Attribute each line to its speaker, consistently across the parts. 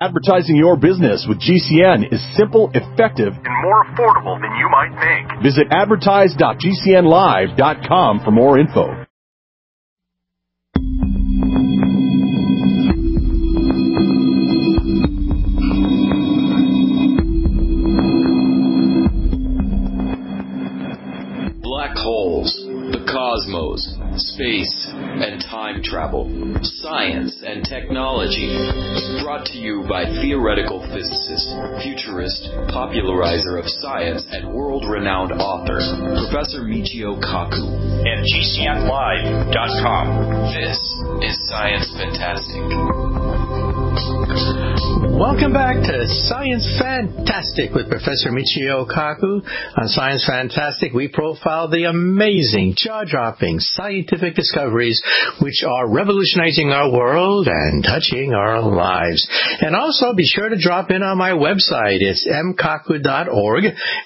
Speaker 1: Advertising your business with GCN is simple, effective, and more affordable than you might think. Visit advertise.gcnlive.com for more info.
Speaker 2: Black holes, the cosmos, space, and time travel, science and technology. Brought to you by theoretical physicist, futurist, popularizer of science, and world-renowned author, Professor Michio Kaku.
Speaker 3: And GCNlive.com.
Speaker 2: This is Science Fantastic.
Speaker 4: Welcome back to Science Fantastic with Professor Michio Kaku. On Science Fantastic, we profile the amazing, jaw-dropping scientific discoveries which are revolutionizing our world and touching our lives. And also, be sure to drop in on my website. It's mkaku.org,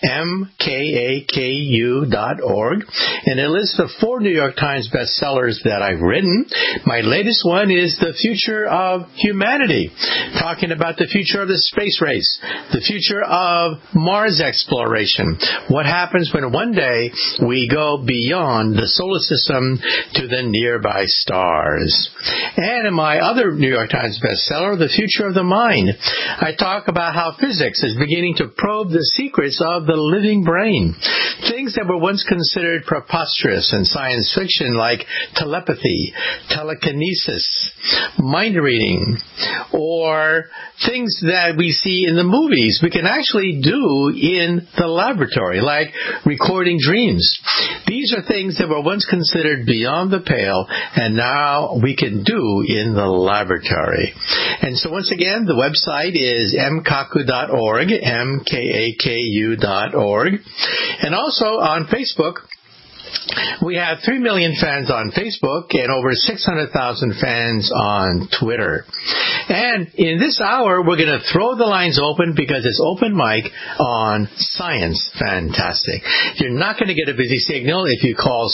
Speaker 4: mkaku.org. And it lists the 4 New York Times bestsellers that I've written. My latest one is The Future of Humanity, talking about the future of the space race, the future of Mars exploration, what happens when one day we go beyond the solar system to the nearby stars. And in my other New York Times bestseller, The Future of the Mind, I talk about how physics is beginning to probe the secrets of the living brain. Things that were once considered preposterous in science fiction, like telepathy, telekinesis, mind reading, or things that we see in the movies we can actually do in the laboratory, like recording dreams. These are things that were once considered beyond the pale, and now we can do in the laboratory. And so once again, the website is mkaku.org, mkaku.org. And also on Facebook, we have 3 million fans on Facebook and over 600,000 fans on Twitter. And in this hour, we're going to throw the lines open because it's open mic on Science Fantastic. You're not going to get a busy signal if you call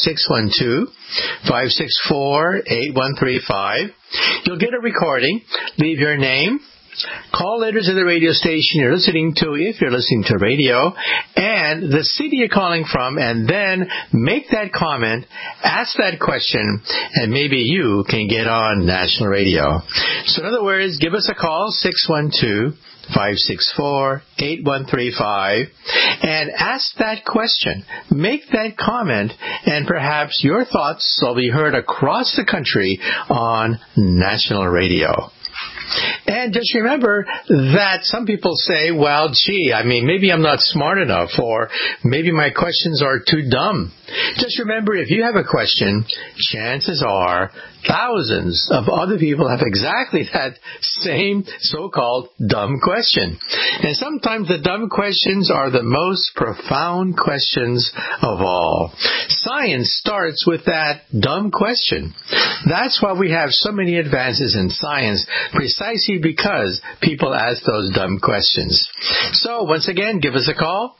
Speaker 4: 612-564-8135. You'll get a recording. Leave your name. Call later to the radio station you're listening to, if you're listening to radio, and the city you're calling from, and then make that comment, ask that question, and maybe you can get on national radio. So in other words, give us a call, 612-564-8135, and ask that question, make that comment, and perhaps your thoughts will be heard across the country on national radio. And just remember that some people say, well, gee, maybe I'm not smart enough, or maybe my questions are too dumb. Just remember, if you have a question, chances are thousands of other people have exactly that same so-called dumb question. And sometimes the dumb questions are the most profound questions of all. Science starts with that dumb question. That's why we have so many advances in science, precisely because people ask those dumb questions. So once again, give us a call,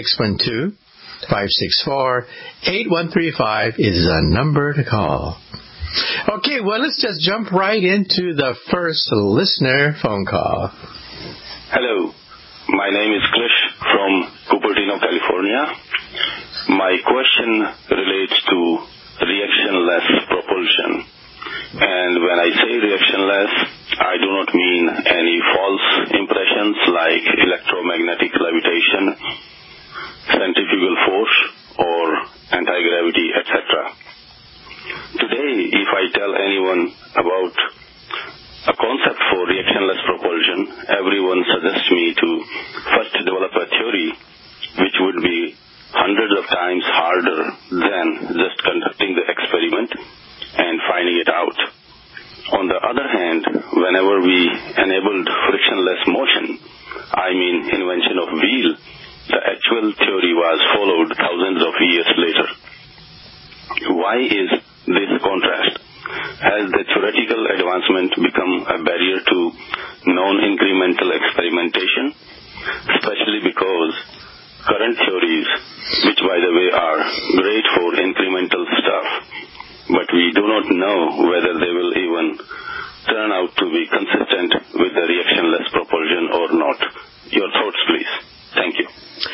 Speaker 4: 612-564-8135 is the number to call. Okay, well, let's just jump right into the first listener phone call.
Speaker 5: Hello, my name is Krish from Cupertino, California. My question relates to reactionless propulsion. And when I say reactionless, I do not mean any false impressions like electromagnetic levitation, centrifugal force, or anti-gravity, etc. Today, if I tell anyone about a concept for reactionless propulsion, everyone suggests me to first develop a theory which would be hundreds of times harder than just conducting the experiment and finding it out. On the other hand, whenever we enabled frictionless motion, I mean invention of wheel, the actual theory was followed thousands of years later. Why is this contrast? Has the theoretical advancement become a barrier to non-incremental experimentation? Especially because current theories, which by the way are great for incremental stuff, but we do not know whether they will even turn out to be consistent with the reactionless propulsion or not? Your thoughts, please. Thank you.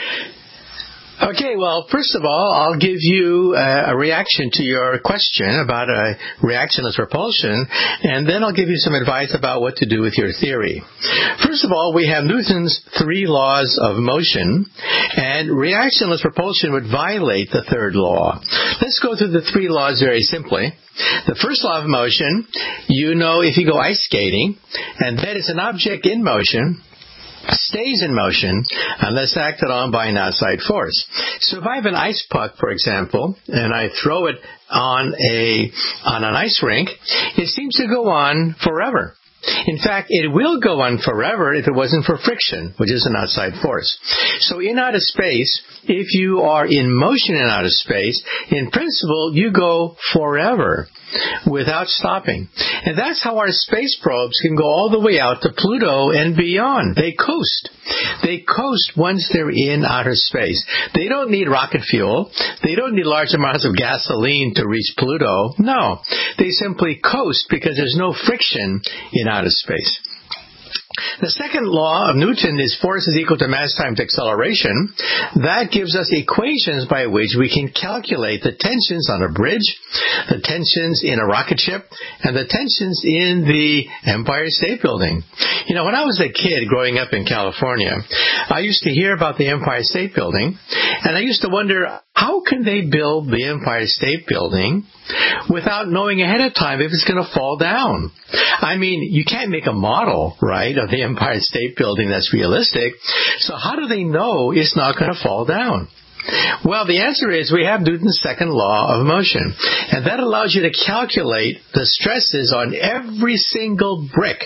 Speaker 4: Okay, well, first of all, I'll give you a reaction to your question about a reactionless propulsion, and then I'll give you some advice about what to do with your theory. First of all, we have Newton's 3 laws of motion, and reactionless propulsion would violate the third law. Let's go through the 3 laws very simply. The first law of motion, you know if you go ice skating, and that is an object in motion, stays in motion unless acted on by an outside force. So if I have an ice puck, for example, and I throw it on an ice rink, it seems to go on forever. In fact, it will go on forever if it wasn't for friction, which is an outside force. So in outer space, if you are in motion in outer space, in principle, you go forever without stopping. And that's how our space probes can go all the way out to Pluto and beyond. They coast. They coast once they're in outer space. They don't need rocket fuel. They don't need large amounts of gasoline to reach Pluto. No. They simply coast because there's no friction in outer space. The second law of Newton is force is equal to mass times acceleration. That gives us equations by which we can calculate the tensions on a bridge, the tensions in a rocket ship, and the tensions in the Empire State Building. You know, when I was a kid growing up in California, I used to hear about the Empire State Building, and I used to wonder, how can they build the Empire State Building without knowing ahead of time if it's going to fall down? I mean, you can't make a model, right, of the Empire State Building that's realistic. So how do they know it's not going to fall down? Well, the answer is we have Newton's second law of motion, and that allows you to calculate the stresses on every single brick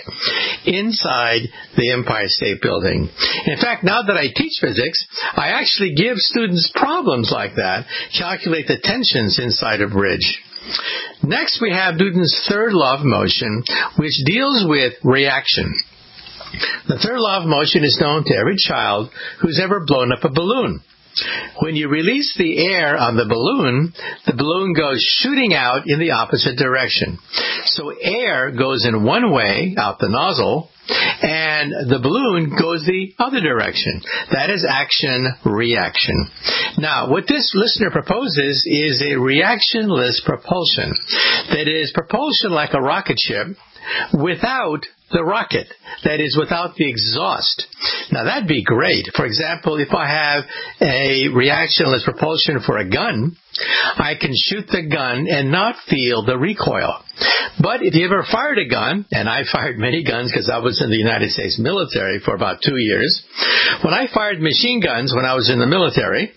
Speaker 4: inside the Empire State Building. In fact, now that I teach physics, I actually give students problems like that, calculate the tensions inside a bridge. Next, we have Newton's third law of motion, which deals with reaction. The third law of motion is known to every child who's ever blown up a balloon. When you release the air on the balloon goes shooting out in the opposite direction. So air goes in one way, out the nozzle, and the balloon goes the other direction. That is action-reaction. Now, what this listener proposes is a reactionless propulsion. That is, propulsion like a rocket ship without the rocket. That is, without the exhaust. Now, that'd be great. For example, if I have a reactionless propulsion for a gun, I can shoot the gun and not feel the recoil. But if you ever fired a gun, and I fired many guns because I was in the United States military for about 2 years, when I fired machine guns when I was in the military,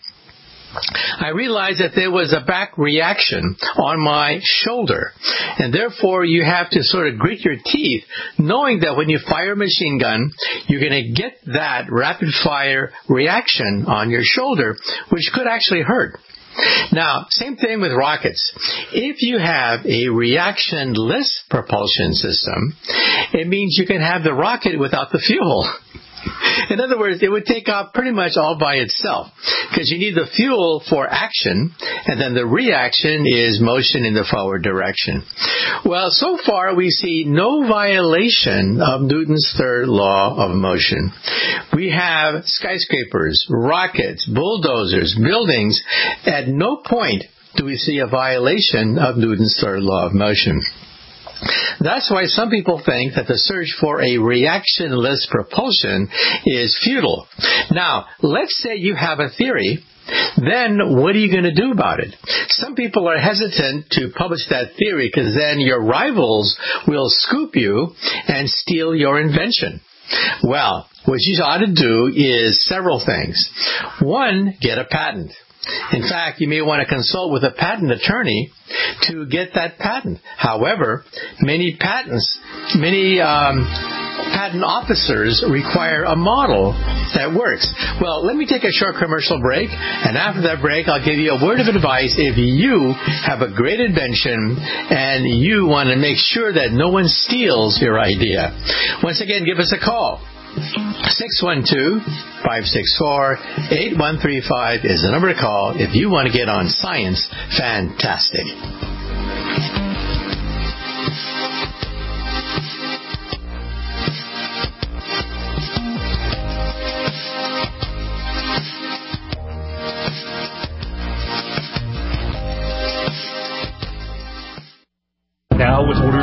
Speaker 4: I realized that there was a back reaction on my shoulder. And therefore, you have to sort of grit your teeth, knowing that when you fire a machine gun, you're going to get that rapid-fire reaction on your shoulder, which could actually hurt. Now, same thing with rockets. If you have a reactionless propulsion system, it means you can have the rocket without the fuel. In other words, it would take off pretty much all by itself because you need the fuel for action, and then the reaction is motion in the forward direction. Well, so far we see no violation of Newton's third law of motion. We have skyscrapers, rockets, bulldozers, buildings. At no point do we see a violation of Newton's third law of motion. That's why some people think that the search for a reactionless propulsion is futile. Now, let's say you have a theory. Then what are you going to do about it? Some people are hesitant to publish that theory because then your rivals will scoop you and steal your invention. Well, what you ought to do is several things. One, get a patent. In fact, you may want to consult with a patent attorney to get that patent. However, many patent officers require a model that works. Well, let me take a short commercial break, and after that break, I'll give you a word of advice if you have a great invention and you want to make sure that no one steals your idea. Once again, give us a call. 612-564-8135 is the number to call if you want to get on Science Fantastic.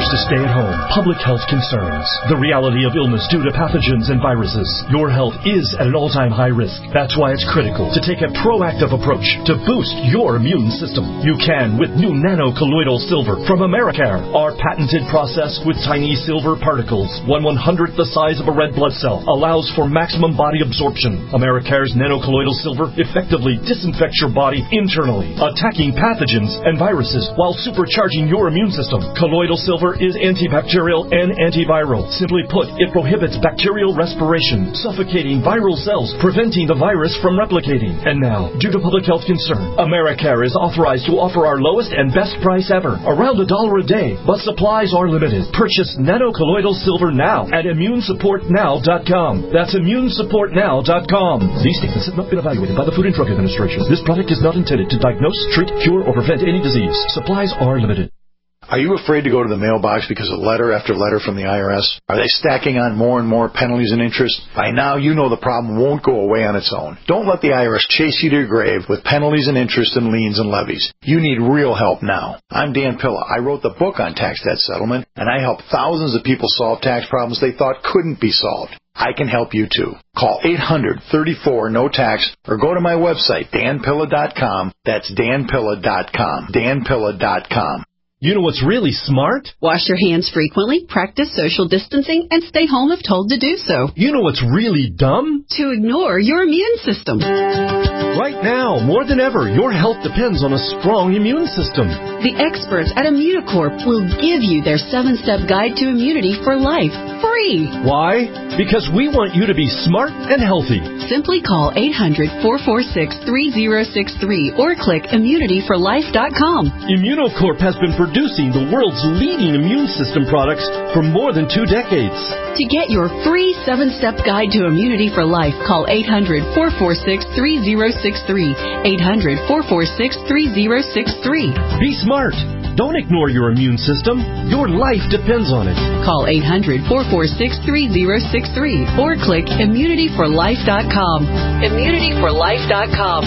Speaker 1: to stay at home. Public health concerns. The reality of illness due to pathogens and viruses. Your health is at an all-time high risk. That's why it's critical to take a proactive approach to boost your immune system. You can with new nano-colloidal silver from Americare. Our patented process with tiny silver particles, 1/100th the size of a red blood cell, allows for maximum body absorption. Americare's nano-colloidal silver effectively disinfects your body internally, attacking pathogens and viruses while supercharging your immune system. Colloidal silver is antibacterial and antiviral. Simply put, it prohibits bacterial respiration, suffocating viral cells, preventing the virus from replicating. And now, due to public health concern, Americare is authorized to offer our lowest and best price ever, around $1 a day, but supplies are limited. Purchase nano-colloidal silver now at ImmuneSupportNow.com. That's ImmuneSupportNow.com. These statements have not been evaluated by the Food and Drug Administration. This product is not intended to diagnose, treat, cure, or prevent any disease. Supplies are limited.
Speaker 6: Are you afraid to go to the mailbox because of letter after letter from the IRS? Are they stacking on more and more penalties and interest? By now, you know the problem won't go away on its own. Don't let the IRS chase you to your grave with penalties and interest and liens and levies. You need real help now. I'm Dan Pilla. I wrote the book on tax debt settlement, and I help thousands of people solve tax problems they thought couldn't be solved. I can help you too. Call 800-34-NO-TAX or go to my website, danpilla.com. That's danpilla.com. danpilla.com.
Speaker 1: You know what's really smart?
Speaker 7: Wash your hands frequently, practice social distancing, and stay home if told to do so.
Speaker 1: You know what's really dumb?
Speaker 7: To ignore your immune system.
Speaker 1: Right now, more than ever, your health depends on a strong immune system.
Speaker 7: The experts at Immunocorp will give you their 7-step guide to immunity for life, free.
Speaker 1: Why? Because we want you to be smart and healthy.
Speaker 7: Simply call 800-446-3063 or click immunityforlife.com.
Speaker 1: Immunocorp has been producing the world's leading immune system products for more than 2 decades.
Speaker 7: To get your free 7-step guide to immunity for life, call 800-446-3063. 800-446-3063.
Speaker 1: Be smart. Don't ignore your immune system. Your life depends on it.
Speaker 7: Call 800-446-3063 or click immunityforlife.com. Immunityforlife.com.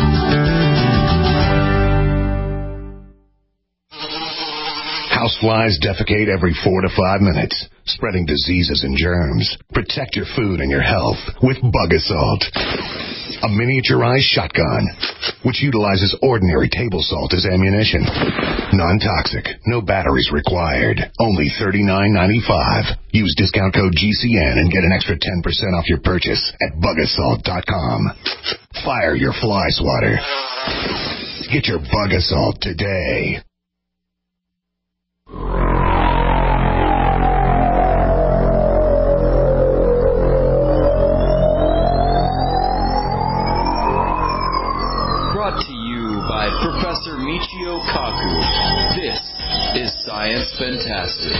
Speaker 8: Houseflies defecate every 4 to 5 minutes, spreading diseases and germs. Protect your food and your health with Bug Assault, a miniaturized shotgun which utilizes ordinary table salt as ammunition. Non-toxic, no batteries required. Only $39.95. Use discount code GCN and get an extra 10% off your purchase at bugassault.com. Fire your fly swatter. Get your Bug Assault today.
Speaker 2: Brought to you by Professor Michio Kaku. This is Science Fantastic.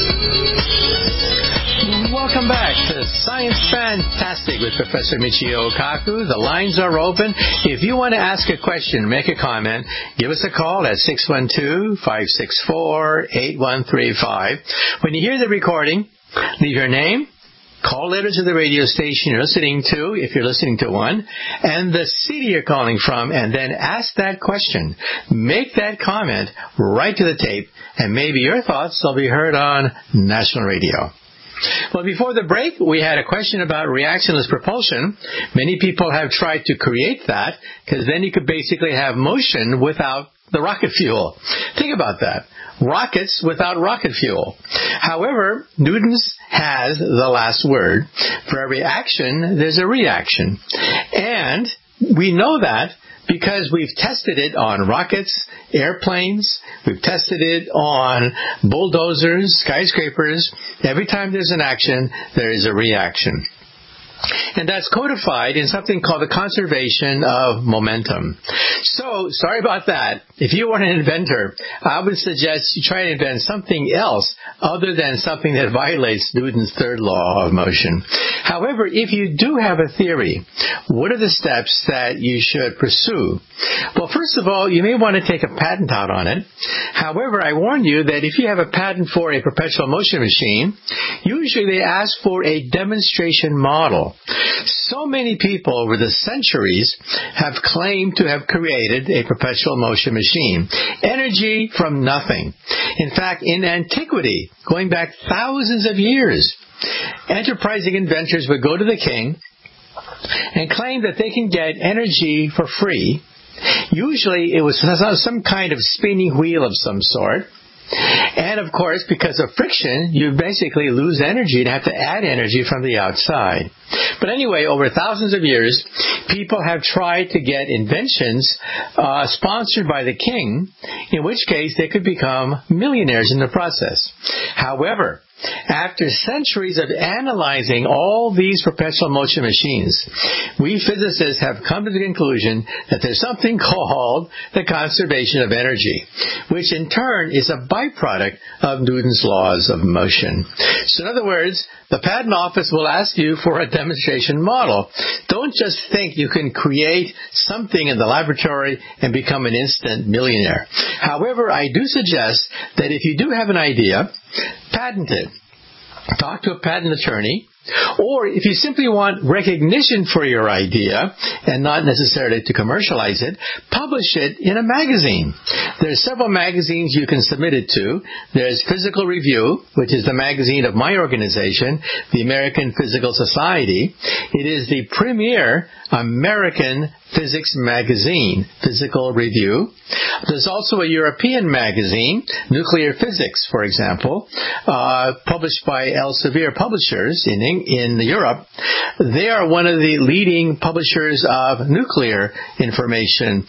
Speaker 4: Welcome back to Science Fantastic with Professor Michio Kaku. The lines are open. If you want to ask a question, make a comment, give us a call at 612-564-8135. When you hear the recording, leave your name, call letter to the radio station you're listening to, if you're listening to one, and the city you're calling from, and then ask that question. Make that comment right to the tape, and maybe your thoughts will be heard on national radio. Well, before the break, we had a question about reactionless propulsion. Many people have tried to create that, because then you could basically have motion without the rocket fuel. Think about that. Rockets without rocket fuel. However, Newton's has the last word. For every action, there's a reaction. And we know that because we've tested it on rockets, airplanes, we've tested it on bulldozers, skyscrapers. Every time there's an action, there is a reaction. And that's codified in something called the conservation of momentum. So, sorry about that. If you were an inventor, I would suggest you try to invent something else other than something that violates Newton's third law of motion. However, if you do have a theory, what are the steps that you should pursue? Well, first of all, you may want to take a patent out on it. However, I warn you that if you have a patent for a perpetual motion machine, usually they ask for a demonstration model. example. So many people over the centuries have claimed to have created a perpetual motion machine. Energy from nothing. In fact, in antiquity, going back thousands of years, enterprising inventors would go to the king and claim that they can get energy for free. Usually it was some kind of spinning wheel of some sort. And of course, because of friction, you basically lose energy and have to add energy from the outside. But anyway, over thousands of years, people have tried to get inventions sponsored by the king, in which case they could become millionaires in the process. However, after centuries of analyzing all these perpetual motion machines, we physicists have come to the conclusion that there's something called the conservation of energy, which in turn is a byproduct of Newton's laws of motion. So in other words, the patent office will ask you for a demonstration model. Don't just think you can create something in the laboratory and become an instant millionaire. However, I do suggest that if you do have an idea, patent it. Talk to a patent attorney. Or if you simply want recognition for your idea and not necessarily to commercialize it, publish it in a magazine. There are several magazines you can submit it to. There's Physical Review, which is the magazine of my organization, the American Physical Society. It is the premier American physics magazine, Physical Review. There's also a European magazine, Nuclear Physics, for example, published by Elsevier Publishers in Europe. They are one of the leading publishers of nuclear information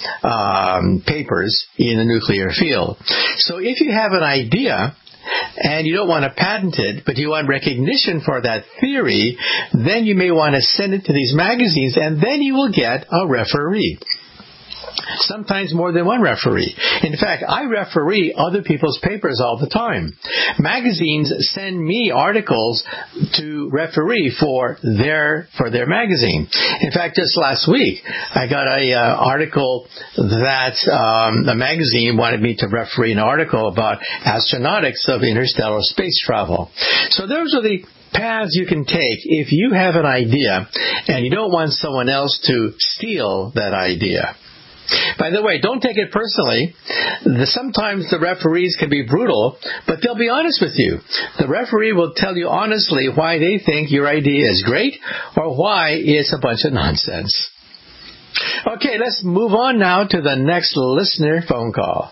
Speaker 4: papers in the nuclear field. So if you have an idea and you don't want to patent it, but you want recognition for that theory, then you may want to send it to these magazines, and then you will get a referee. Sometimes more than one referee. In fact, I referee other people's papers all the time. Magazines send me articles to referee for their magazine. In fact, just last week, I got an article that a magazine wanted me to referee an article about astronautics of interstellar space travel. So those are the paths you can take if you have an idea and you don't want someone else to steal that idea. By the way, don't take it personally. Sometimes the referees can be brutal, but they'll be honest with you. The referee will tell you honestly why they think your idea is great or why it's a bunch of nonsense. Okay, let's move on now to the next listener phone call.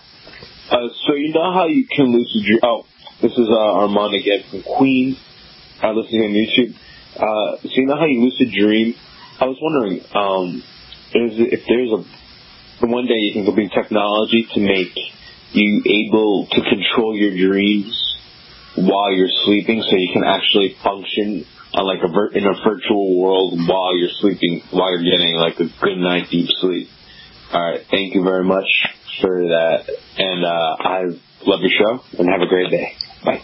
Speaker 9: So you know how you can lucid dream? Oh, this is Armand again from Queens, listening on YouTube. So you know how you lucid dream? I was wondering if there's one day you think there'll be technology to make you able to control your dreams while you're sleeping, so you can actually function on in a virtual world while you're sleeping, while you're getting like a good night deep sleep. All right, thank you very much for that, and I love your show, and have a great day. Bye.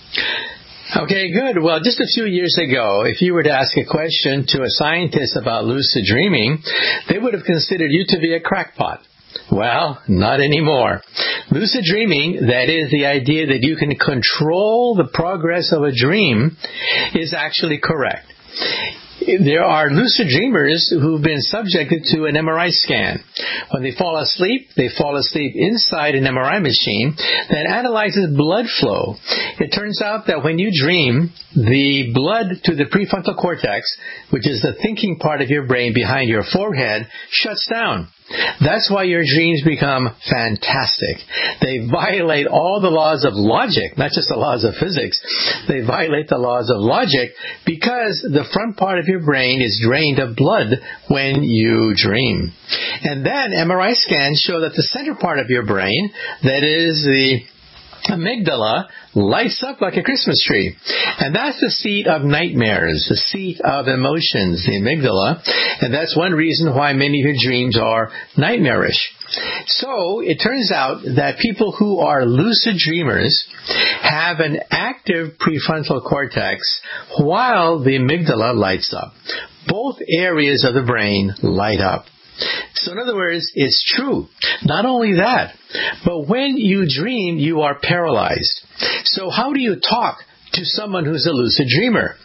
Speaker 4: Okay, good. Well, just a few years ago, if you were to ask a question to a scientist about lucid dreaming, they would have considered you to be a crackpot. Well, not anymore. Lucid dreaming, that is the idea that you can control the progress of a dream, is actually correct. There are lucid dreamers who've been subjected to an MRI scan. When they fall asleep inside an MRI machine that analyzes blood flow. It turns out that when you dream, the blood to the prefrontal cortex, which is the thinking part of your brain behind your forehead, shuts down. That's why your dreams become fantastic. They violate all the laws of logic, not just the laws of physics. They violate the laws of logic because the front part of your brain is drained of blood when you dream. And then MRI scans show that the center part of your brain, that is the amygdala, lights up like a Christmas tree. And that's the seat of nightmares, the seat of emotions, the amygdala. And that's one reason why many of your dreams are nightmarish. So it turns out that people who are lucid dreamers have an active prefrontal cortex while the amygdala lights up. Both areas of the brain light up. So in other words, it's true. Not only that, but when you dream, you are paralyzed. So how do you talk to someone who's a lucid dreamer?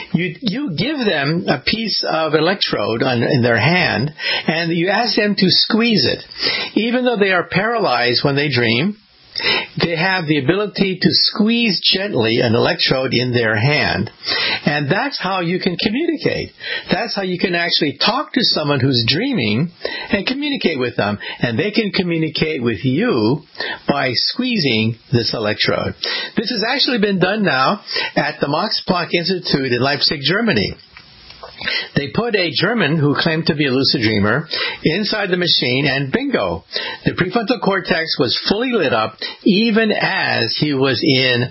Speaker 4: you give them a piece of electrode in their hand, and you ask them to squeeze it. Even though they are paralyzed when they dream, they have the ability to squeeze gently an electrode in their hand. And that's how you can communicate. That's how you can actually talk to someone who's dreaming and communicate with them. And they can communicate with you by squeezing this electrode. This has actually been done now at the Max Planck Institute in Leipzig, Germany. They put a German who claimed to be a lucid dreamer inside the machine, and bingo, the prefrontal cortex was fully lit up even as he was in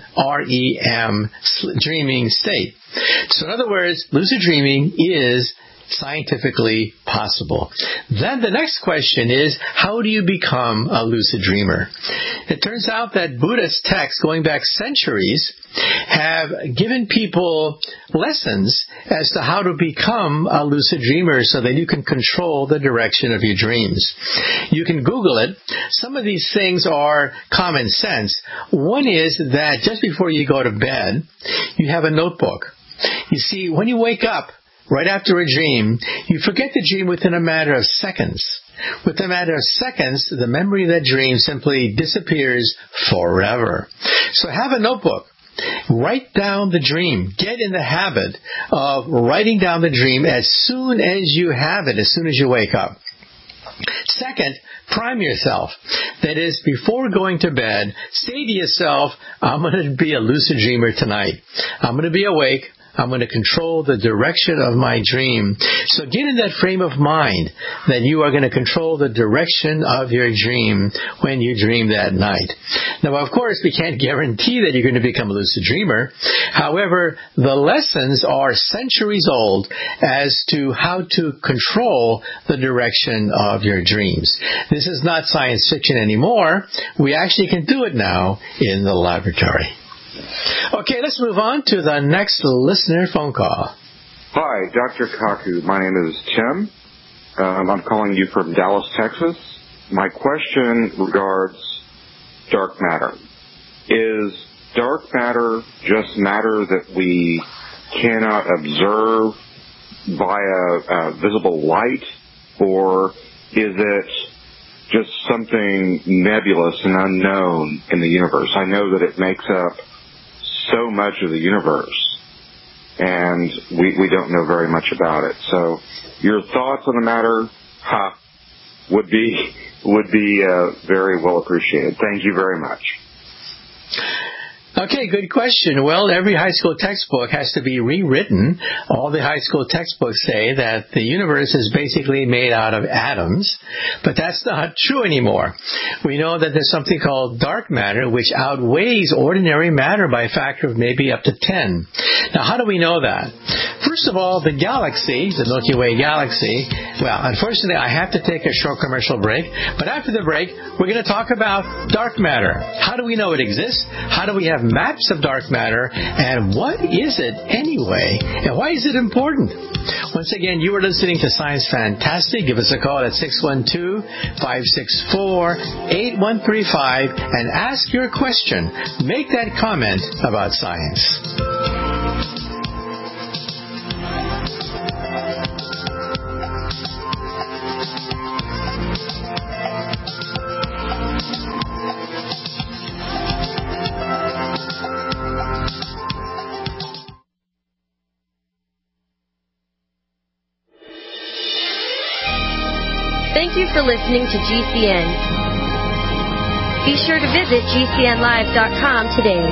Speaker 4: REM dreaming state. So in other words, lucid dreaming is scientifically possible. Then the next question is, how do you become a lucid dreamer? It turns out that Buddhist texts going back centuries have given people lessons as to how to become a lucid dreamer so that you can control the direction of your dreams. You can Google it. Some of these things are common sense. One is that just before you go to bed, you have a notebook. You see, when you wake up, right after a dream, you forget the dream within a matter of seconds. Within a matter of seconds, the memory of that dream simply disappears forever. So have a notebook. Write down the dream. Get in the habit of writing down the dream as soon as you have it, as soon as you wake up. Second, prime yourself. That is, before going to bed, say to yourself, I'm going to be a lucid dreamer tonight. I'm going to be awake. I'm going to control the direction of my dream. So get in that frame of mind that you are going to control the direction of your dream when you dream that night. Now, of course, we can't guarantee that you're going to become a lucid dreamer. However, the lessons are centuries old as to how to control the direction of your dreams. This is not science fiction anymore. We actually can do it now in the laboratory. Okay, let's move on to the next listener phone call.
Speaker 10: Hi, Dr. Kaku. My name is Tim. I'm calling you from Dallas, Texas. My question regards dark matter. Is dark matter just matter that we cannot observe via visible light, or is it just something nebulous and unknown in the universe? I know that it makes up so much of the universe, and we don't know very much about it. So your thoughts on the matter would be very well appreciated. Thank you very much.
Speaker 4: Okay, good question. Well, every high school textbook has to be rewritten. All the high school textbooks say that the universe is basically made out of atoms, but that's not true anymore. We know that there's something called dark matter, which outweighs ordinary matter by a factor of maybe up to 10. Now, how do we know that? First of all, the galaxy, the Milky Way galaxy, well, unfortunately, I have to take a short commercial break, but after the break, we're going to talk about dark matter. How do we know it exists? How do we have maps of dark matter, and what is it anyway, and why is it important? Once again, you are listening to Science Fantastic. Give us a call at 612-564-8135 and ask your question. Make that comment about science.
Speaker 11: Thank you for listening to GCN. Be sure to visit GCNlive.com today.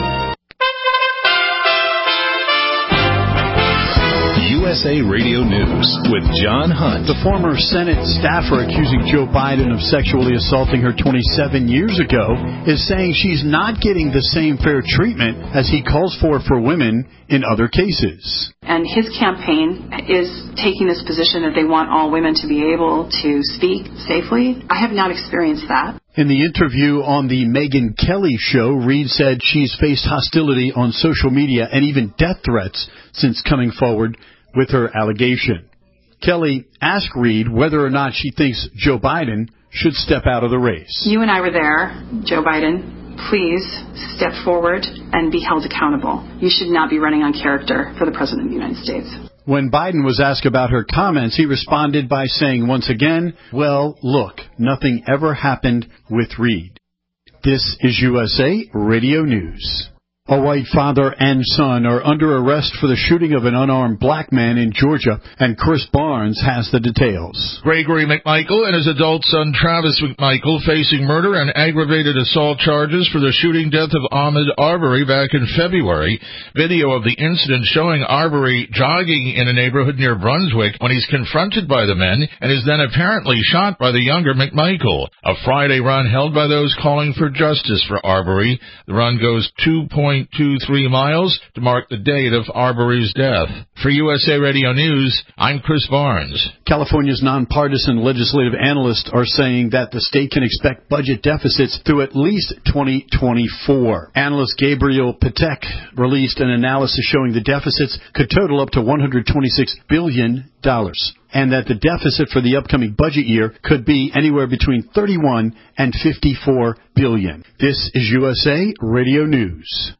Speaker 1: USA Radio News with John Hunt.
Speaker 12: The former Senate staffer accusing Joe Biden of sexually assaulting her 27 years ago is saying she's not getting the same fair treatment as he calls for women in other cases.
Speaker 13: And his campaign is taking this position that they want all women to be able to speak safely. I have not experienced that.
Speaker 12: In the interview on the Megyn Kelly show, Reed said she's faced hostility on social media and even death threats since coming forward with her allegation. Kelly asked Reed whether or not she thinks Joe Biden should step out of the race.
Speaker 13: You and I were there, Joe Biden. please step forward and be held accountable. You should not be running on character for the President of the United States.
Speaker 12: When Biden was asked about her comments, he responded by saying once again, well, look, nothing ever happened with Reed. This is USA Radio News. A white father and son are under arrest for the shooting of an unarmed black man in Georgia, and Chris Barnes has the details.
Speaker 14: Gregory McMichael and his adult son Travis McMichael facing murder and aggravated assault charges for the shooting death of Ahmaud Arbery back in February. Video of the incident showing Arbery jogging in a neighborhood near Brunswick when he's confronted by the men and is then apparently shot by the younger McMichael. A Friday run held by those calling for justice for Arbery. The run goes 2.23 miles to mark the date of Arbery's death. For USA Radio News, I'm Chris Barnes.
Speaker 12: California's nonpartisan legislative analysts are saying that the state can expect budget deficits through at least 2024. Analyst Gabriel Patek released an analysis showing the deficits could total up to $126 billion. And that the deficit for the upcoming budget year could be anywhere between $31 and $54 billion. This is USA Radio News.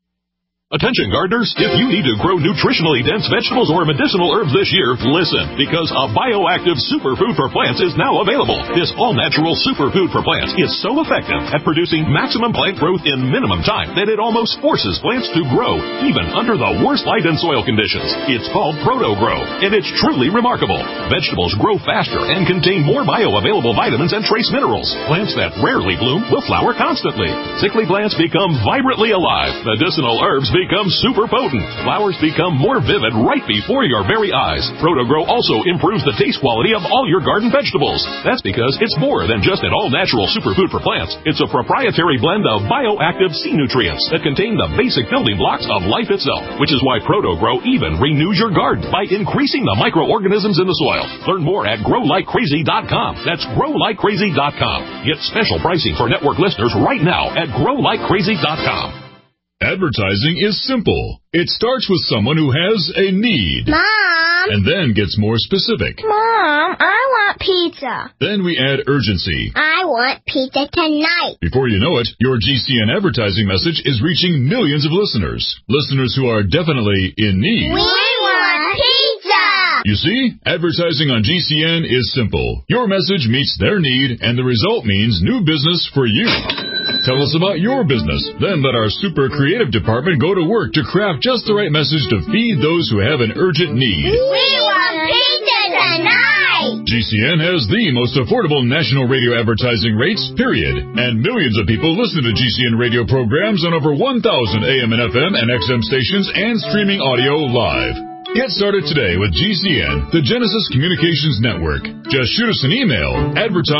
Speaker 15: Attention gardeners, if you need to grow nutritionally dense vegetables or medicinal herbs this year, listen, because a bioactive superfood for plants is now available. This all-natural superfood for plants is so effective at producing maximum plant growth in minimum time that it almost forces plants to grow, even under the worst light and soil conditions. It's called Proto-Grow, and it's truly remarkable. Vegetables grow faster and contain more bioavailable vitamins and trace minerals. Plants that rarely bloom will flower constantly. Sickly plants become vibrantly alive. Medicinal herbs become super potent. Flowers become more vivid right before your very eyes. Proto-Grow also improves the taste quality of all your garden vegetables. That's because it's more than just an all-natural superfood for plants. It's a proprietary blend of bioactive sea nutrients that contain the basic building blocks of life itself, which is why Proto-Grow even renews your garden by increasing the microorganisms in the soil. Learn more at growlikecrazy.com. That's growlikecrazy.com. Get special pricing for network listeners right now at growlikecrazy.com.
Speaker 16: Advertising is simple. It starts with someone who has a need.
Speaker 17: Mom!
Speaker 16: And then gets more specific.
Speaker 17: Mom, I want pizza.
Speaker 16: Then we add urgency.
Speaker 17: I want pizza tonight.
Speaker 16: Before you know it, your GCN advertising message is reaching millions of listeners. Listeners who are definitely in need.
Speaker 17: We want pizza!
Speaker 16: You see, advertising on GCN is simple. Your message meets their need, and the result means new business for you. Tell us about your business. Then let our super creative department go to work to craft just the right message to feed those who have an urgent need.
Speaker 17: We want pizza tonight!
Speaker 16: GCN has the most affordable national radio advertising rates, period. And millions of people listen to GCN radio programs on over 1,000 AM and FM and XM stations and streaming audio live. Get started today with GCN, the Genesis Communications Network. Just shoot us an email,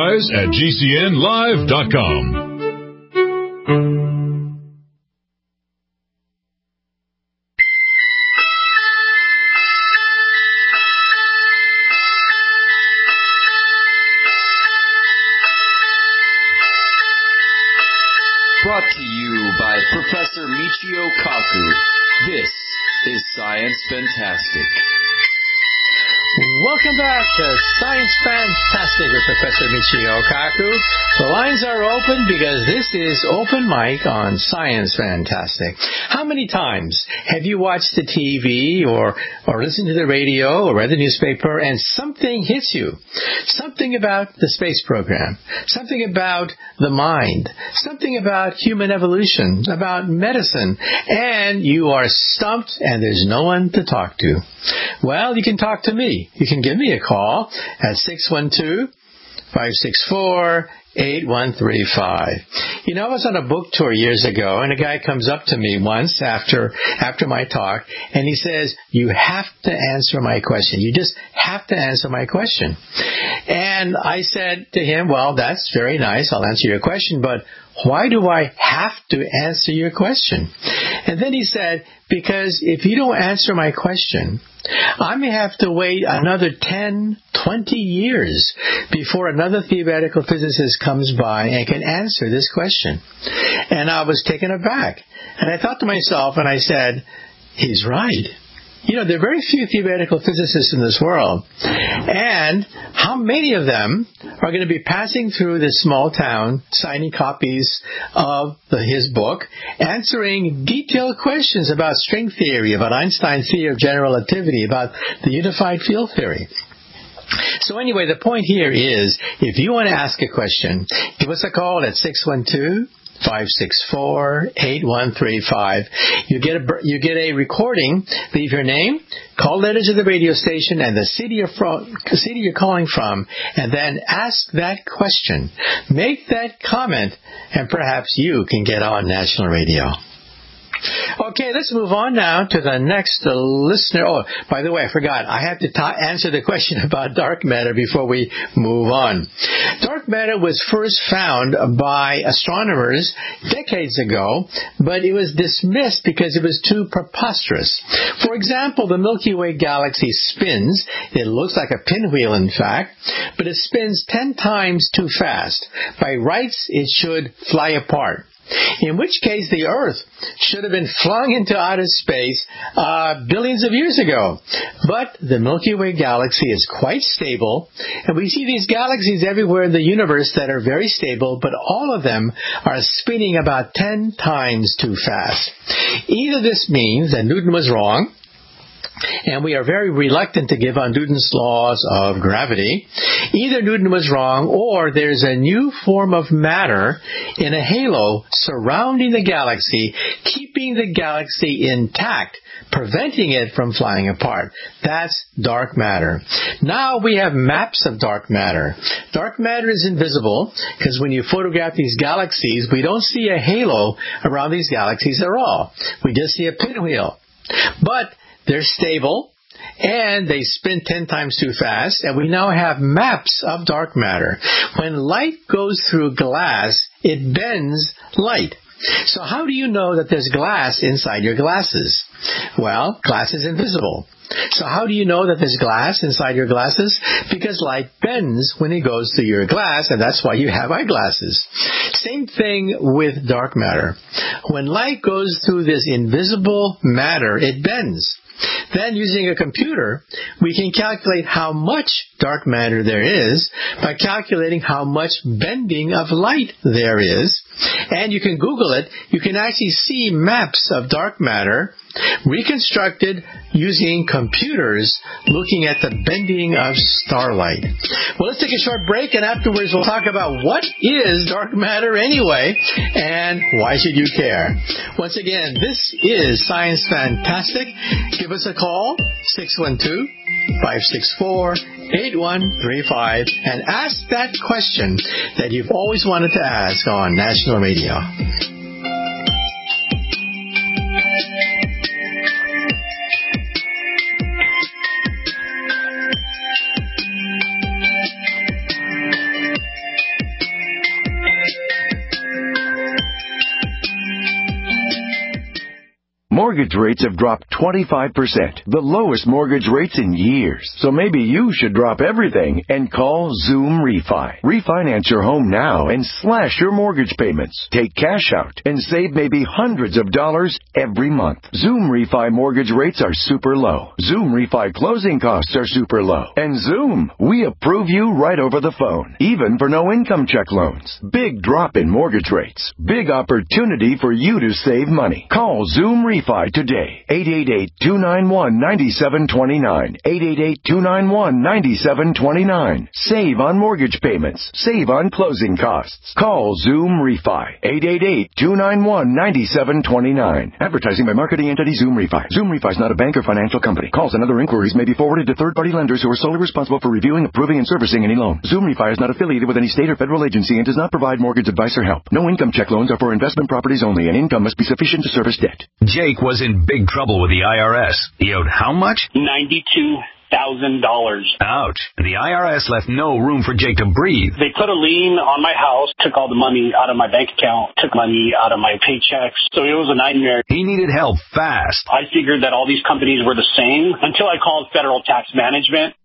Speaker 16: advertise@gcnlive.com.
Speaker 2: Brought to you by Professor Michio Kaku. This is Science Fantastic.
Speaker 4: Welcome back to Science Fantastic with Professor Michio Kaku. The lines are open because this is Open Mic on Science Fantastic. How many times have you watched the TV or listened to the radio or read the newspaper and something hits you? Something about the space program, something about the mind, something about human evolution, about medicine, and you are stumped and there's no one to talk to. Well, you can talk to me. You can give me a call at 612-564-8135. You know, I was on a book tour years ago, and a guy comes up to me once after my talk, and he says, you have to answer my question. You just have to answer my question. And I said to him, well, that's very nice. I'll answer your question, but why do I have to answer your question? And then he said, because if you don't answer my question, I may have to wait another 10, 20 years before another theoretical physicist comes by and can answer this question. And I was taken aback. And I thought to myself, and I said, he's right. there are very few theoretical physicists in this world. And how many of them are going to be passing through this small town, signing copies of his book, answering detailed questions about string theory, about Einstein's theory of general relativity, about the unified field theory? So anyway, the point here is, if you want to ask a question, give us a call at 612-564-8135. You get a recording. Leave your name, call letters to the radio station, and the city you're calling from, and then ask that question. Make that comment, and perhaps you can get on national radio. Okay, let's move on now to the next listener. Oh, by the way, I forgot. I have to answer the question about dark matter before we move on. Dark matter was first found by astronomers decades ago, but it was dismissed because it was too preposterous. For example, the Milky Way galaxy spins. It looks like a pinwheel, in fact, but it spins 10 times too fast. By rights, it should fly apart. In which case the Earth should have been flung into outer space billions of years ago. But the Milky Way galaxy is quite stable, and we see these galaxies everywhere in the universe that are very stable, but all of them are spinning about 10 times too fast. Either this means that Newton was wrong, and we are very reluctant to give on Newton's laws of gravity. Either Newton was wrong, or there's a new form of matter in a halo surrounding the galaxy, keeping the galaxy intact, preventing it from flying apart. That's dark matter. Now we have maps of dark matter. Dark matter is invisible because when you photograph these galaxies, we don't see a halo around these galaxies at all. We just see a pinwheel. But they're stable, and they spin 10 times too fast, and we now have maps of dark matter. When light goes through glass, it bends light. So how do you know that there's glass inside your glasses? Well, glass is invisible. So how do you know that there's glass inside your glasses? Because light bends when it goes through your glass, and that's why you have eyeglasses. Same thing with dark matter. When light goes through this invisible matter, it bends. Then, using a computer, we can calculate how much dark matter there is by calculating how much bending of light there is. And you can Google it. You can actually see maps of dark matter reconstructed using computers looking at the bending of starlight. Well, let's take a short break, and afterwards we'll talk about what is dark matter anyway, and why should you care. Once again, this is Science Fantastic. Give us a call, 612-564-8135, and ask that question that you've always wanted to ask on National Radio.
Speaker 18: Mortgage rates have dropped 25%, the lowest mortgage rates in years. So maybe you should drop everything and call Zoom Refi. Refinance your home now and slash your mortgage payments. Take cash out and save maybe hundreds of dollars every month. Zoom Refi mortgage rates are super low. Zoom Refi closing costs are super low. And Zoom, we approve you right over the phone, even for no income check loans. Big drop in mortgage rates. Big opportunity for you to save money. Call Zoom Refi today. 888-291-9729. 888-291-9729. Save on mortgage payments. Save on closing costs. Call Zoom Refi. 888-291-9729. Advertising by marketing entity Zoom Refi. Zoom Refi is not a bank or financial company. Calls and other inquiries may be forwarded to third-party lenders who are solely responsible for reviewing, approving, and servicing any loan. Zoom Refi is not affiliated with any state or federal agency and does not provide mortgage advice or help. No income check loans are for investment properties only, and income must be sufficient to service debt.
Speaker 19: Jake was in big trouble with the IRS. He owed how much?
Speaker 20: $92,000.
Speaker 19: Ouch. The IRS left no room for Jake to breathe.
Speaker 20: They put a lien on my house, took all the money out of my bank account, took money out of my paychecks. So it was a nightmare.
Speaker 19: He needed help fast.
Speaker 20: I figured that all these companies were the same until I called Federal Tax Management.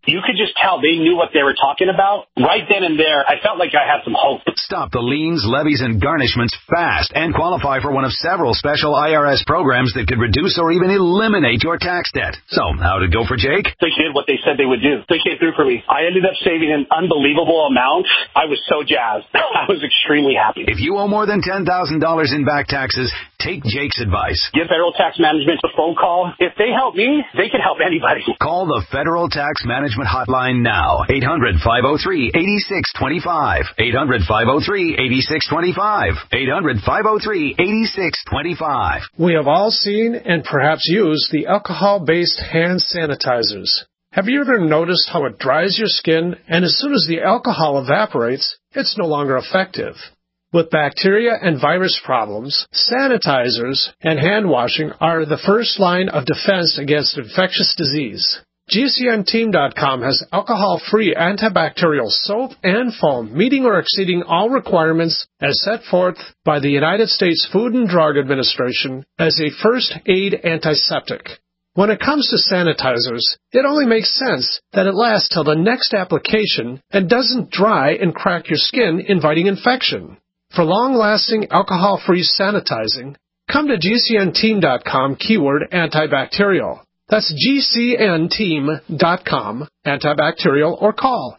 Speaker 20: you could just tell they knew what they were talking about. Right then and there, I felt like I had some hope.
Speaker 19: Stop the liens, levies, and garnishments fast and qualify for one of several special IRS programs that could reduce or even eliminate your tax debt. So, how did it go for Jake?
Speaker 20: They did what they said they would do. They came through for me. I ended up saving an unbelievable amount. I was so jazzed. I was extremely happy.
Speaker 19: If you owe more than $10,000 in back taxes, take Jake's advice.
Speaker 20: Give Federal Tax Management a phone call. If they help me, they can help anybody.
Speaker 19: Call the Federal Tax Management Hotline now. 800-503-8625. 800-503-8625. 800-503-8625.
Speaker 21: We have all seen and perhaps used the alcohol-based hand sanitizers. Have you ever noticed how it dries your skin, and as soon as the alcohol evaporates, it's no longer effective? With bacteria and virus problems, sanitizers and hand washing are the first line of defense against infectious disease. GCNteam.com has alcohol-free antibacterial soap and foam meeting or exceeding all requirements as set forth by the United States Food and Drug Administration as a first aid antiseptic. When it comes to sanitizers, it only makes sense that it lasts till the next application and doesn't dry and crack your skin, inviting infection. For long-lasting alcohol-free sanitizing, come to GCNteam.com keyword antibacterial. That's GCNteam.com antibacterial or call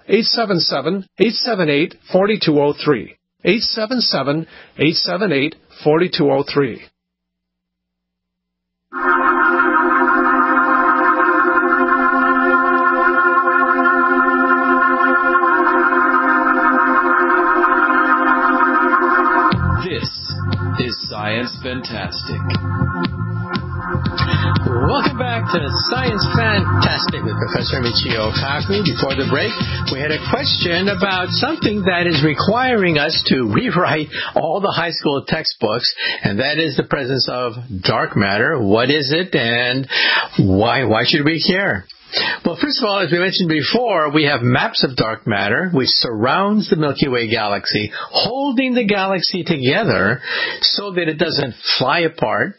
Speaker 21: 877-878-4203. 877-878-4203.
Speaker 2: This is Science Fantastic.
Speaker 4: Welcome back to Science Fantastic with Professor Michio Kaku. Before the break, we had a question about something that is requiring us to rewrite all the high school textbooks, and that is the presence of dark matter. What is it, and why should we care? Well, first of all, as we mentioned before, we have maps of dark matter which surrounds the Milky Way galaxy, holding the galaxy together so that it doesn't fly apart.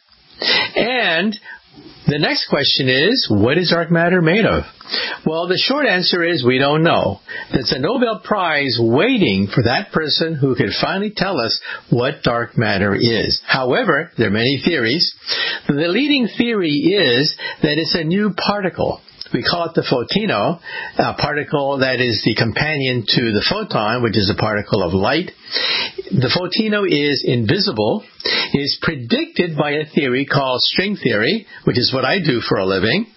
Speaker 4: And the next question is, what is dark matter made of? Well, the short answer is we don't know. There's a Nobel Prize waiting for that person who can finally tell us what dark matter is. However, there are many theories. The leading theory is that it's a new particle. We call it the photino, a particle that is the companion to the photon, which is a particle of light. The photino is invisible. It is predicted by a theory called string theory, which is what I do for a living.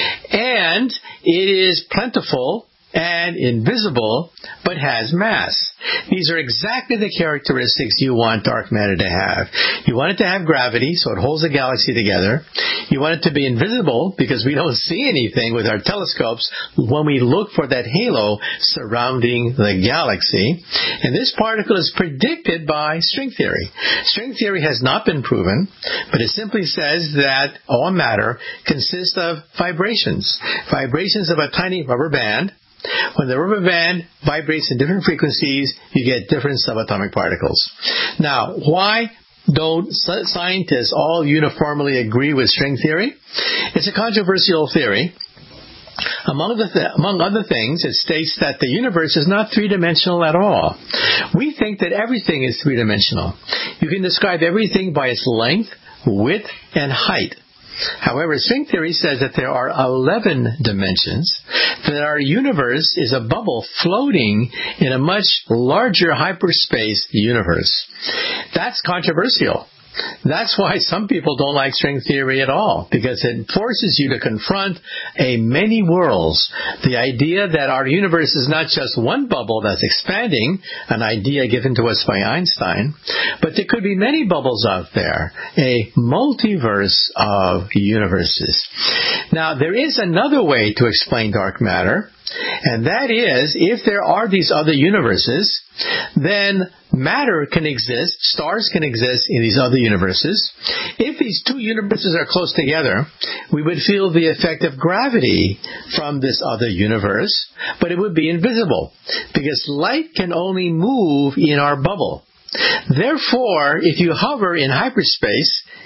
Speaker 4: And it is plentiful and invisible, but has mass. These are exactly the characteristics you want dark matter to have. You want it to have gravity, so it holds the galaxy together. You want it to be invisible, because we don't see anything with our telescopes when we look for that halo surrounding the galaxy. And this particle is predicted by string theory. String theory has not been proven, but it simply says that all matter consists of vibrations. Vibrations of a tiny rubber band. When the rubber band vibrates in different frequencies, you get different subatomic particles. Now, why don't scientists all uniformly agree with string theory? It's a controversial theory. Among other things, it states that the universe is not three-dimensional at all. We think that everything is three-dimensional. You can describe everything by its length, width, and height. However, string theory says that there are 11 dimensions, that our universe is a bubble floating in a much larger hyperspace universe. That's controversial. That's why some people don't like string theory at all, because it forces you to confront a many worlds. The idea that our universe is not just one bubble that's expanding, an idea given to us by Einstein, but there could be many bubbles out there, a multiverse of universes. Now, there is another way to explain dark matter, and that is, if there are these other universes, then matter can exist, stars can exist in these other universes. If these two universes are close together, we would feel the effect of gravity from this other universe, but it would be invisible, because light can only move in our bubble. Therefore, if you hover in hyperspace,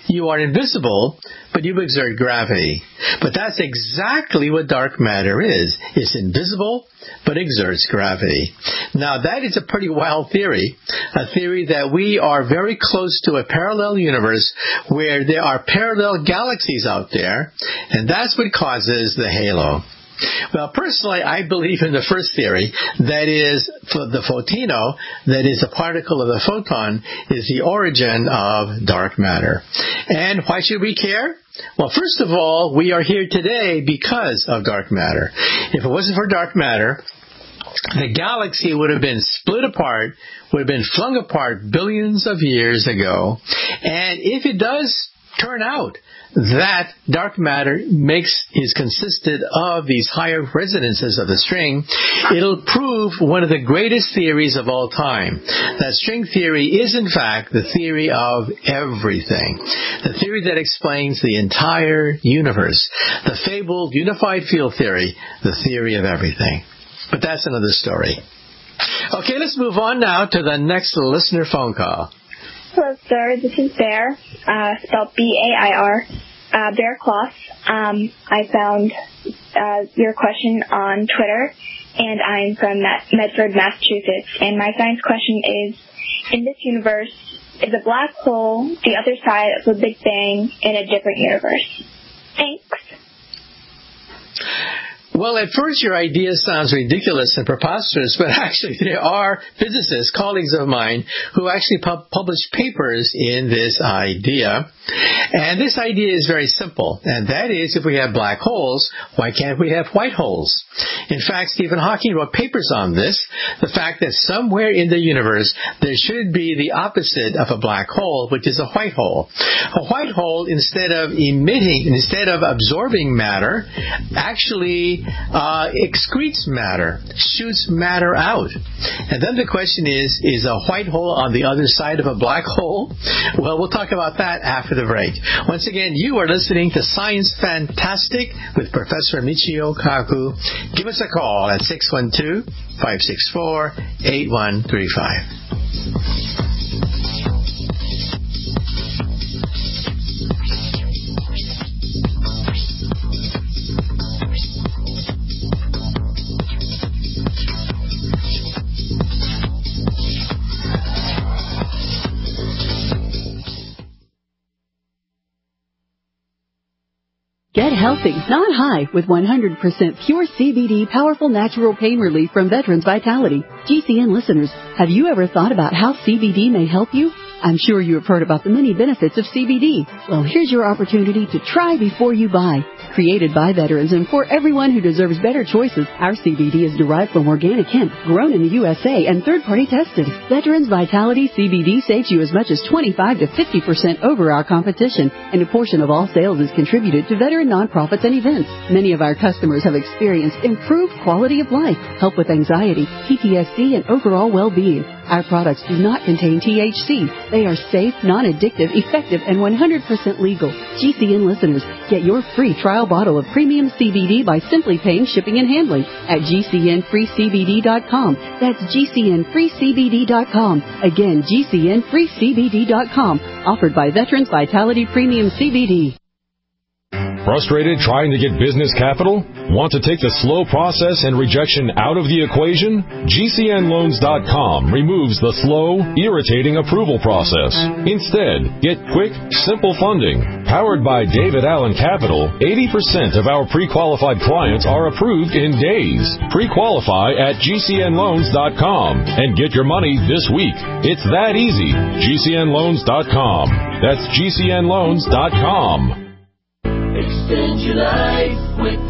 Speaker 4: You are invisible, but you exert gravity. But that's exactly what dark matter is. It's invisible, but exerts gravity. Now, that is a pretty wild theory, a theory that we are very close to a parallel universe where there are parallel galaxies out there, and that's what causes the halo. Well, personally, I believe in the first theory, that is, the photino, that is a particle of the photon, is the origin of dark matter. And why should we care? Well, first of all, we are here today because of dark matter. If it wasn't for dark matter, the galaxy would have been split apart, would have been flung apart billions of years ago. And if it does turn out that dark matter is consisted of these higher resonances of the string, it'll prove one of the greatest theories of all time. That string theory is, in fact, the theory of everything. The theory that explains the entire universe. The fabled unified field theory, the theory of everything. But that's another story. Okay, let's move on now to the next listener phone call.
Speaker 3: Hello, sir. This is Bear, spelled B-A-I-R, Bear Kloss. I found your question on Twitter, and I'm from Medford, Massachusetts. And my science question is, in this universe, is a black hole the other side of the Big Bang in a different universe? Thanks.
Speaker 4: Well, at first your idea sounds ridiculous and preposterous, but actually there are physicists, colleagues of mine, who actually published papers in this idea. And this idea is very simple, and that is, if we have black holes, why can't we have white holes? In fact, Stephen Hawking wrote papers on this, the fact that somewhere in the universe there should be the opposite of a black hole, which is a white hole. A white hole, instead of absorbing matter, actually excretes matter, shoots matter out. And then the question is a white hole on the other side of a black hole? Well, we'll talk about that after the break. Once again, you are listening to Science Fantastic with Professor Michio Kaku. Give us a call at 612-564-8135.
Speaker 7: Get healthy, not high, with 100% pure CBD powerful natural pain relief from Veterans Vitality. GCN listeners, have you ever thought about how CBD may help you? I'm sure you have heard about the many benefits of CBD. Well, here's your opportunity to try before you buy. Created by veterans and for everyone who deserves better choices, our CBD is derived from organic hemp, grown in the USA, and third-party tested. Veterans Vitality CBD saves you as much as 25 to 50% over our competition, and a portion of all sales is contributed to veteran nonprofits and events. Many of our customers have experienced improved quality of life, help with anxiety, PTSD, and overall well-being. Our products do not contain THC. They are safe, non-addictive, effective, and 100% legal. GCN listeners, get your free trial bottle of premium CBD by simply paying shipping and handling at GCNFreeCBD.com. That's GCNFreeCBD.com. Again, GCNFreeCBD.com. Offered by Veterans Vitality Premium CBD.
Speaker 16: Frustrated trying to get business capital? Want to take the slow process and rejection out of the equation? GCNLoans.com removes the slow, irritating approval process. Instead, get quick, simple funding. Powered by David Allen Capital, 80% of our pre-qualified clients are approved in days. Pre-qualify at GCNLoans.com and get your money this week. It's that easy. GCNLoans.com. That's GCNLoans.com.
Speaker 22: Extend your life with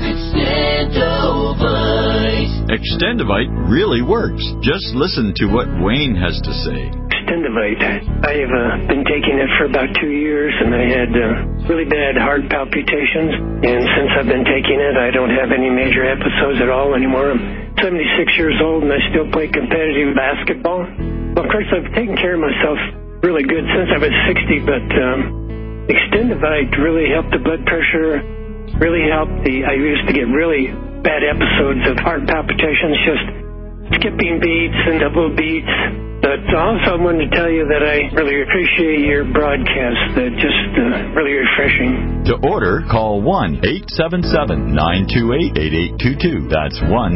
Speaker 22: Extendovite.
Speaker 23: Extendovite really works. Just listen to what Wayne has to say.
Speaker 24: Extendovite. I have been taking it for about 2 years, and I had really bad heart palpitations. And since I've been taking it, I don't have any major episodes at all anymore. I'm 76 years old, and I still play competitive basketball. Well, of course, I've taken care of myself really good since I was 60, but Extendovite really helped the blood pressure, really helped I used to get really bad episodes of heart palpitations, just skipping beats and double beats. But also I wanted to tell you that I really appreciate your broadcast. Just really refreshing.
Speaker 23: To order, call 1-877-928-8822. That's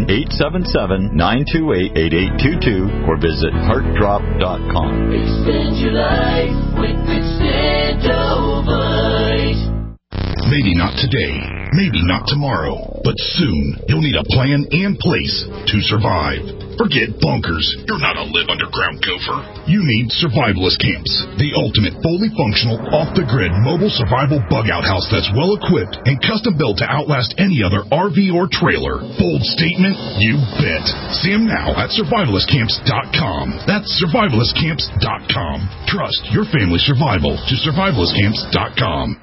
Speaker 23: 1-877-928-8822 or visit heartdrop.com.
Speaker 22: Extend your life with Extendovite.
Speaker 5: Maybe not today, maybe not tomorrow, but soon you'll need a plan in place to survive. Forget bunkers. You're not a live underground gopher. You need survivalist camps, the ultimate fully functional, off-the-grid mobile survival bug-out house that's well-equipped and custom-built to outlast any other RV or trailer. Bold statement? You bet. See them now at survivalistcamps.com. That's survivalistcamps.com. Trust your family's survival to survivalistcamps.com.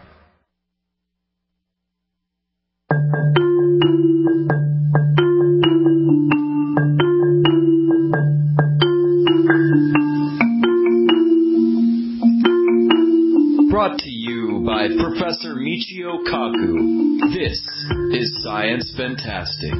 Speaker 2: Brought to you by Professor Michio Kaku. This is Science Fantastic.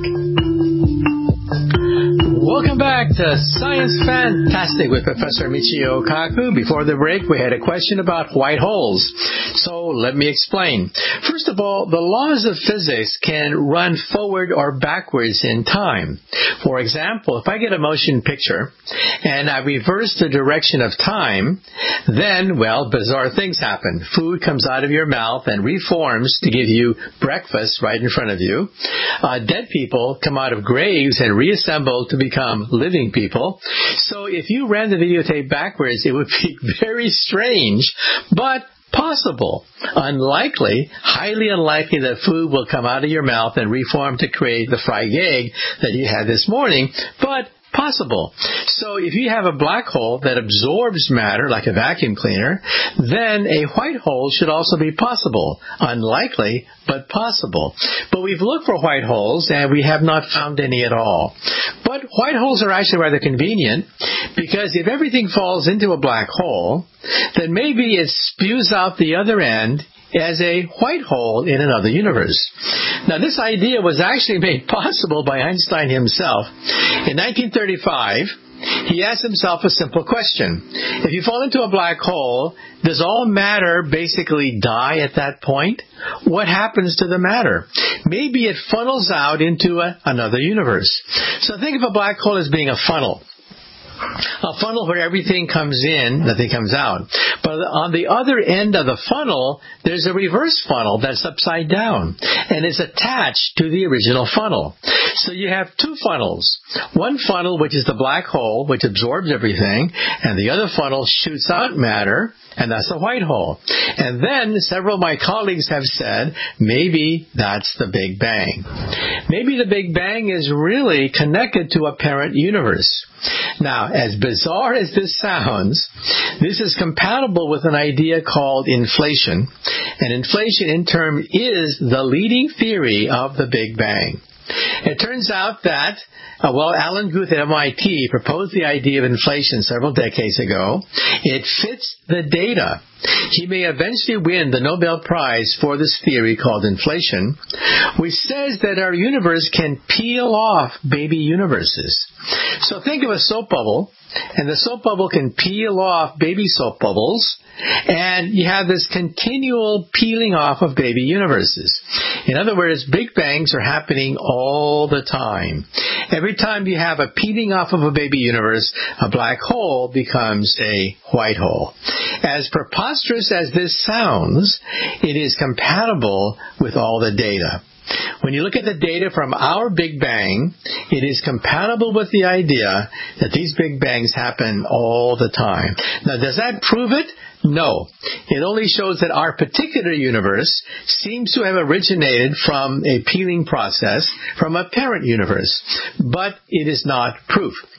Speaker 4: Welcome back to Science Fantastic with Professor Michio Kaku. Before the break, we had a question about white holes. So let me explain. First of all, the laws of physics can run forward or backwards in time. For example, if I get a motion picture and I reverse the direction of time, then, well, bizarre things happen. Food comes out of your mouth and reforms to give you breakfast right in front of you. Dead people come out of graves and reassemble to become living people. So if you ran the videotape backwards, it would be very strange, but possible. Unlikely, highly unlikely that food will come out of your mouth and reform to create the fried egg that you had this morning, but possible. So if you have a black hole that absorbs matter like a vacuum cleaner, then a white hole should also be possible. Unlikely, but possible. But we've looked for white holes and we have not found any at all. But white holes are actually rather convenient because if everything falls into a black hole, then maybe it spews out the other end as a white hole in another universe. Now, this idea was actually made possible by Einstein himself. In 1935, he asked himself a simple question. If you fall into a black hole, does all matter basically die at that point? What happens to the matter? Maybe it funnels out into another universe. So think of a black hole as being a funnel. A funnel where everything comes in, nothing comes out. But on the other end of the funnel, there's a reverse funnel that's upside down, and it's attached to the original funnel. So you have two funnels. One funnel, which is the black hole, which absorbs everything, and the other funnel shoots out matter, and that's a white hole. And then several of my colleagues have said, maybe that's the Big Bang. Maybe the Big Bang is really connected to a parent universe. Now, as bizarre as this sounds, this is compatible with an idea called inflation. And inflation, in turn, is the leading theory of the Big Bang. It turns out that, Alan Guth at MIT proposed the idea of inflation several decades ago. It fits the data. He may eventually win the Nobel Prize for this theory called inflation, which says that our universe can peel off baby universes. So think of a soap bubble, and the soap bubble can peel off baby soap bubbles, and you have this continual peeling off of baby universes. In other words, Big Bangs are happening all the time. Every time you have a peeling off of a baby universe, a black hole becomes a white hole. As preposterous as this sounds, it is compatible with all the data. When you look at the data from our Big Bang, it is compatible with the idea that these Big Bangs happen all the time. Now, does that prove it? No. It only shows that our particular universe seems to have originated from a peeling process from a parent universe, but it is not proof.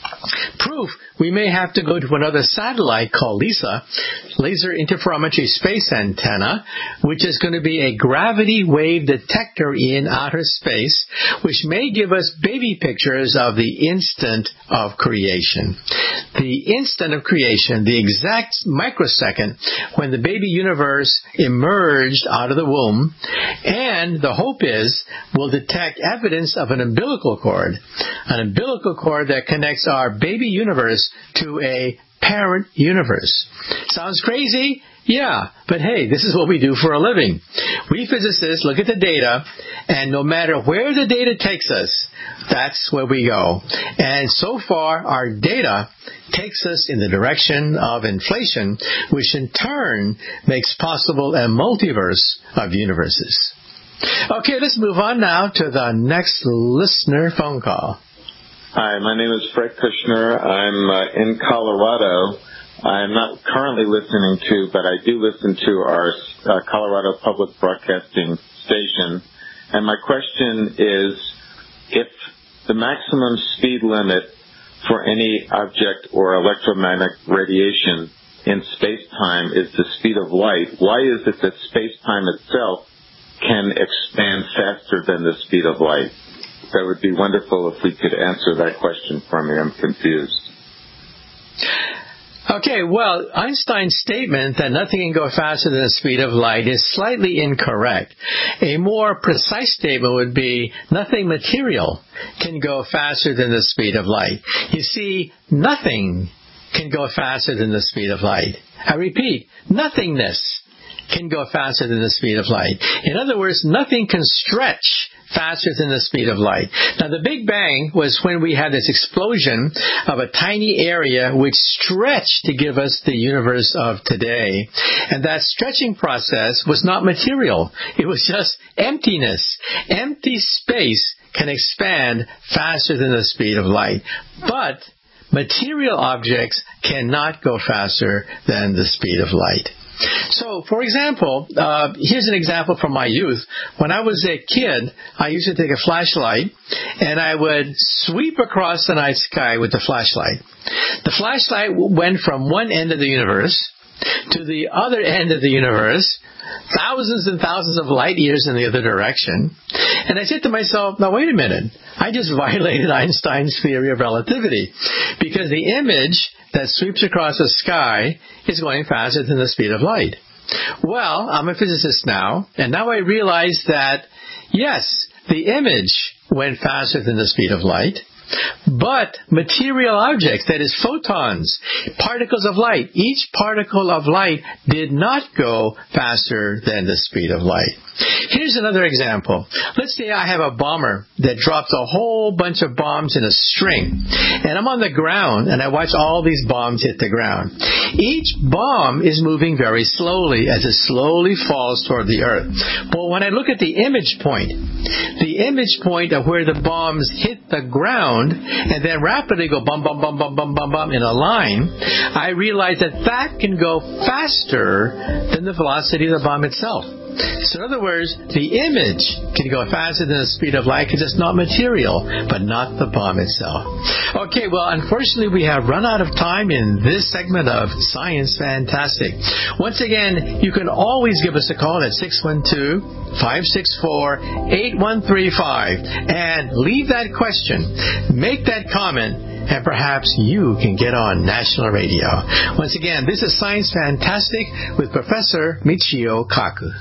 Speaker 4: Proof, we may have to go to another satellite called LISA, Laser Interferometry Space Antenna, which is going to be a gravity wave detector in outer space, which may give us baby pictures of the instant of creation. The instant of creation, the exact microsecond when the baby universe emerged out of the womb, and the hope is we'll detect evidence of an umbilical cord that connects our baby universe to a parent universe. Sounds crazy? Yeah, but hey, this is what we do for a living. We physicists look at the data, and no matter where the data takes us, that's where we go. And so far, our data takes us in the direction of inflation, which in turn makes possible a multiverse of universes. Okay, let's move on now to the next listener phone call.
Speaker 6: Hi, my name is Fred Kushner. I'm in Colorado. I'm not currently listening to, but I do listen to our Colorado Public Broadcasting station. And my question is, if the maximum speed limit for any object or electromagnetic radiation in space-time is the speed of light, why is it that space-time itself can expand faster than the speed of light? That would be wonderful if we could answer that question for me. I'm confused.
Speaker 4: Okay, well, Einstein's statement that nothing can go faster than the speed of light is slightly incorrect. A more precise statement would be nothing material can go faster than the speed of light. You see, nothing can go faster than the speed of light. I repeat, nothingness can go faster than the speed of light. In other words, nothing can stretch faster than the speed of light. Now, the Big Bang was when we had this explosion of a tiny area which stretched to give us the universe of today. And that stretching process was not material. It was just emptiness. Empty space can expand faster than the speed of light. But material objects cannot go faster than the speed of light. So, for example, here's an example from my youth. When I was a kid, I used to take a flashlight, and I would sweep across the night sky with the flashlight. The flashlight went from one end of the universe to the other end of the universe, thousands and thousands of light years in the other direction. And I said to myself, now wait a minute, I just violated Einstein's theory of relativity, because the image that sweeps across the sky is going faster than the speed of light. Well, I'm a physicist now, and now I realize that, yes, the image went faster than the speed of light, but material objects, that is photons, particles of light, each particle of light did not go faster than the speed of light. Here's another example. Let's say I have a bomber that drops a whole bunch of bombs in a string, and I'm on the ground, and I watch all these bombs hit the ground. Each bomb is moving very slowly as it slowly falls toward the earth. But when I look at the image point of where the bombs hit the ground, and then rapidly go bum, bum, bum, bum, bum, bum, bum in a line, I realize that can go faster than the velocity of the bomb itself. So in other words, the image can go faster than the speed of light because it's not material, but not the bomb itself. Okay, well, unfortunately, we have run out of time in this segment of Science Fantastic. Once again, you can always give us a call at 612-564-8135 and leave that question, make that comment, and perhaps you can get on national radio. Once again, this is Science Fantastic with Professor Michio Kaku.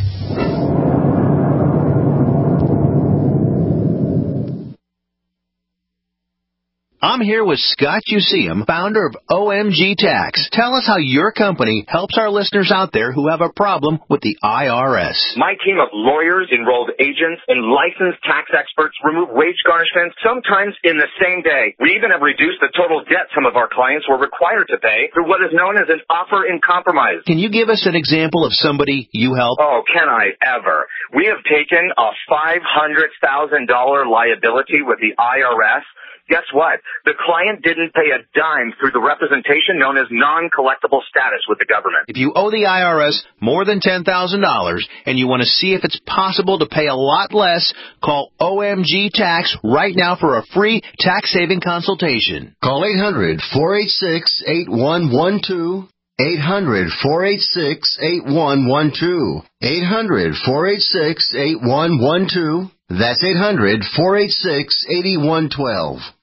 Speaker 8: I'm here with Scott Useum, founder of OMG Tax. Tell us how your company helps our listeners out there who have a problem with the IRS.
Speaker 9: My team of lawyers, enrolled agents, and licensed tax experts remove wage garnishments sometimes in the same day. We even have reduced the total debt some of our clients were required to pay through what is known as an offer in compromise.
Speaker 8: Can you give us an example of somebody you help?
Speaker 9: Oh, can I ever? We have taken a $500,000 liability with the IRS Guess what? The client didn't pay a dime through the representation known as non-collectible status with the government.
Speaker 8: If you owe the IRS more than $10,000 and you want to see if it's possible to pay a lot less, call OMG Tax right now for a free tax-saving consultation.
Speaker 1: Call 800-486-8112. 800-486-8112. 800-486-8112. That's 800-486-8112.